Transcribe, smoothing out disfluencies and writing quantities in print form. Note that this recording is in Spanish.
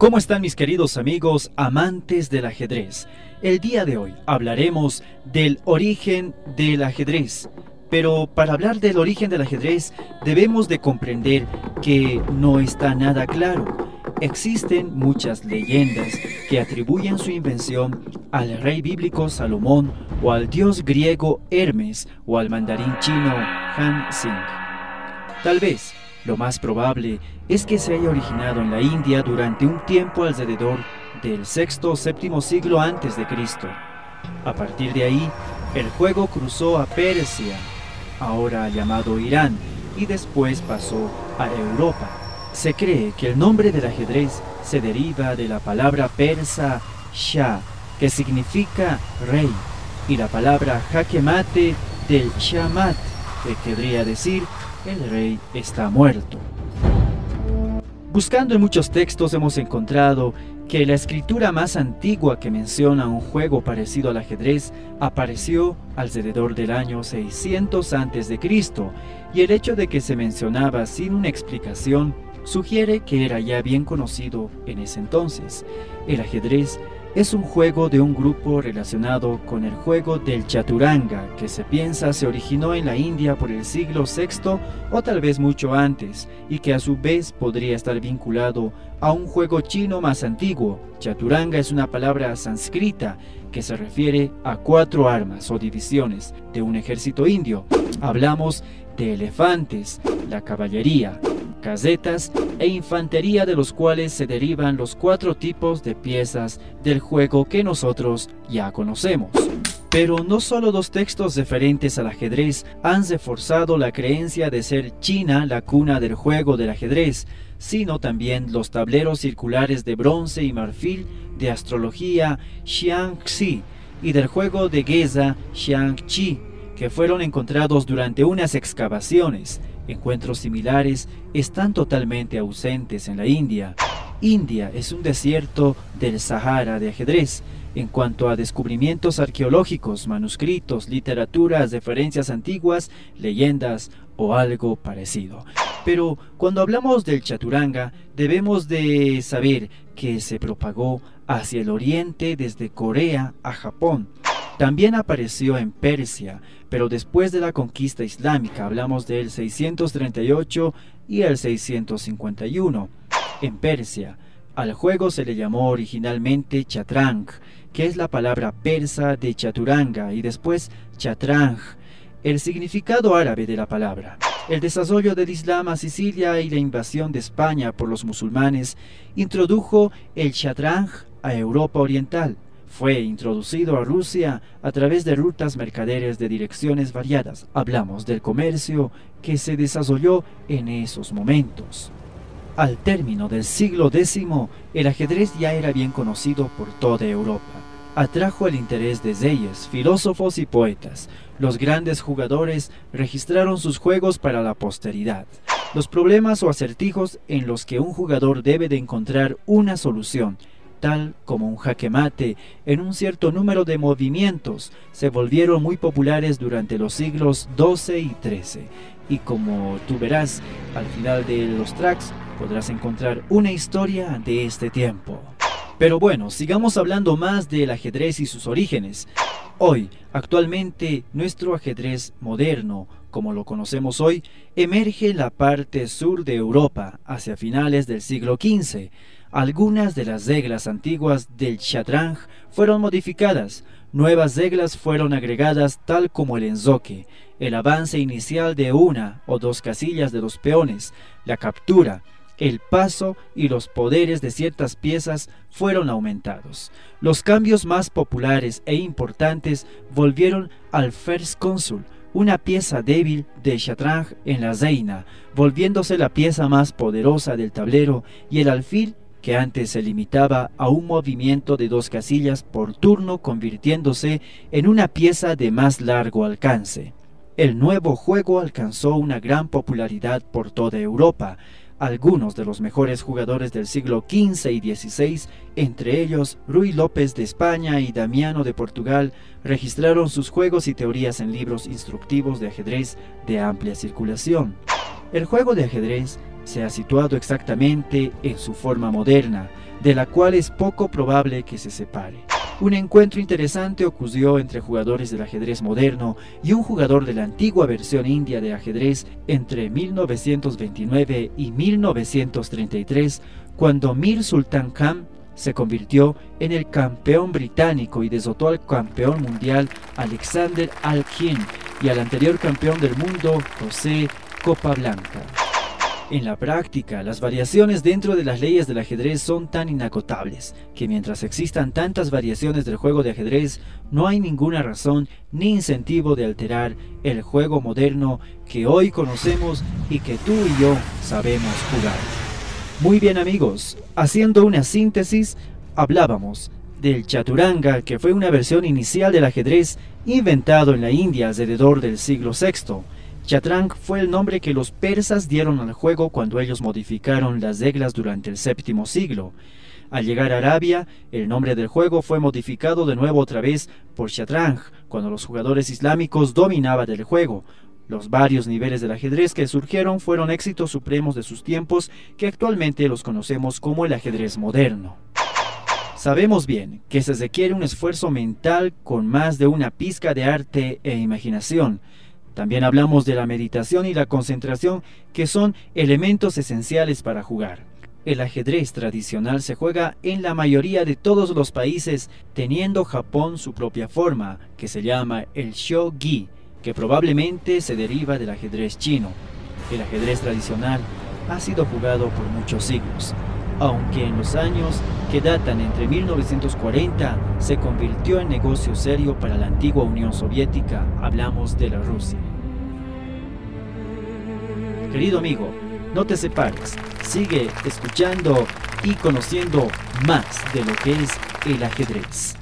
¿Cómo están mis queridos amigos amantes del ajedrez? El día de hoy hablaremos del origen del ajedrez. Pero para hablar del origen del ajedrez debemos de comprender que no está nada claro. Existen muchas leyendas que atribuyen su invención al rey bíblico Salomón o al dios griego Hermes o al mandarín chino Han Xing. Tal vez lo más probable es que se haya originado en la India durante un tiempo alrededor del sexto o séptimo siglo antes de Cristo. A partir de ahí, el juego cruzó a Persia, ahora llamado Irán, y después pasó a Europa. Se cree que el nombre del ajedrez se deriva de la palabra persa Shah, que significa rey, y la palabra jaque mate del Shahmat, que querría decir el rey está muerto. Buscando en muchos textos hemos encontrado que la escritura más antigua que menciona un juego parecido al ajedrez apareció alrededor del año 600 a.C., y el hecho de que se mencionaba sin una explicación sugiere que era ya bien conocido en ese entonces. El ajedrez es un juego de un grupo relacionado con el juego del chaturanga, que se piensa se originó en la India por el siglo VI o tal vez mucho antes, y que a su vez podría estar vinculado a un juego chino más antiguo. Chaturanga es una palabra sánscrita que se refiere a 4 armas o divisiones de un ejército indio. Hablamos de elefantes, la caballería, casetas e infantería, de los cuales se derivan los 4 tipos de piezas del juego que nosotros ya conocemos. Pero no solo 2 textos referentes al ajedrez han reforzado la creencia de ser China la cuna del juego del ajedrez, sino también los tableros circulares de bronce y marfil de astrología Xiangxi y del juego de guerra Xiangqi, que fueron encontrados durante unas excavaciones. Encuentros similares están totalmente ausentes en la India. India es un desierto del Sahara de ajedrez. En cuanto a descubrimientos arqueológicos, manuscritos, literaturas, referencias antiguas, leyendas o algo parecido. Pero cuando hablamos del chaturanga, debemos de saber que se propagó hacia el oriente desde Corea a Japón. También apareció en Persia, pero después de la conquista islámica, hablamos del 638 y el 651. En Persia, al juego se le llamó originalmente chatrang, que es la palabra persa de chaturanga, y después chatrang, el significado árabe de la palabra. El desarrollo del Islam a Sicilia y la invasión de España por los musulmanes introdujo el chatrang a Europa Oriental. Fue introducido a Rusia a través de rutas mercaderes de direcciones variadas. Hablamos del comercio que se desarrolló en esos momentos. Al término del siglo X, el ajedrez ya era bien conocido por toda Europa. Atrajo el interés de reyes, filósofos y poetas. Los grandes jugadores registraron sus juegos para la posteridad. Los problemas o acertijos en los que un jugador debe de encontrar una solución, tal como un jaque mate en un cierto número de movimientos, se volvieron muy populares durante los siglos XII y XIII. Y como tú verás, al final de los tracks podrás encontrar una historia de este tiempo. Pero bueno, sigamos hablando más del ajedrez y sus orígenes. Hoy, actualmente, nuestro ajedrez moderno, como lo conocemos hoy, emerge en la parte sur de Europa, hacia finales del siglo XV. Algunas de las reglas antiguas del chatrang fueron modificadas, nuevas reglas fueron agregadas tal como el enroque, el avance inicial de 1 o 2 casillas de los peones, la captura, el paso y los poderes de ciertas piezas fueron aumentados. Los cambios más populares e importantes volvieron al first consul, una pieza débil de chatrang en la reina, volviéndose la pieza más poderosa del tablero, y el alfil, que antes se limitaba a un movimiento de 2 casillas por turno, convirtiéndose en una pieza de más largo alcance. El nuevo juego alcanzó una gran popularidad por toda Europa. Algunos de los mejores jugadores del siglo XV y XVI, entre ellos Ruy López de España y Damiano de Portugal, registraron sus juegos y teorías en libros instructivos de ajedrez de amplia circulación. El juego de ajedrez se ha situado exactamente en su forma moderna, de la cual es poco probable que se separe. Un encuentro interesante ocurrió entre jugadores del ajedrez moderno y un jugador de la antigua versión india de ajedrez entre 1929 y 1933, cuando Mir Sultan Khan se convirtió en el campeón británico y derrotó al campeón mundial Alexander Al-Khin y al anterior campeón del mundo José Copablanca. En la práctica, las variaciones dentro de las leyes del ajedrez son tan inagotables que mientras existan tantas variaciones del juego de ajedrez, no hay ninguna razón ni incentivo de alterar el juego moderno que hoy conocemos y que tú y yo sabemos jugar. Muy bien amigos, haciendo una síntesis, hablábamos del chaturanga, que fue una versión inicial del ajedrez inventado en la India alrededor del siglo VI. Chatrang fue el nombre que los persas dieron al juego cuando ellos modificaron las reglas durante el VII siglo. Al llegar a Arabia, el nombre del juego fue modificado de nuevo otra vez por Chatrang, cuando los jugadores islámicos dominaban el juego. Los varios niveles del ajedrez que surgieron fueron éxitos supremos de sus tiempos, que actualmente los conocemos como el ajedrez moderno. Sabemos bien que se requiere un esfuerzo mental con más de una pizca de arte e imaginación. También hablamos de la meditación y la concentración, que son elementos esenciales para jugar. El ajedrez tradicional se juega en la mayoría de todos los países, teniendo Japón su propia forma, que se llama el shogi, que probablemente se deriva del ajedrez chino. El ajedrez tradicional ha sido jugado por muchos siglos, aunque en los años que datan entre 1940 se convirtió en negocio serio para la antigua Unión Soviética, hablamos de la Rusia. Querido amigo, no te separes, sigue escuchando y conociendo más de lo que es el ajedrez.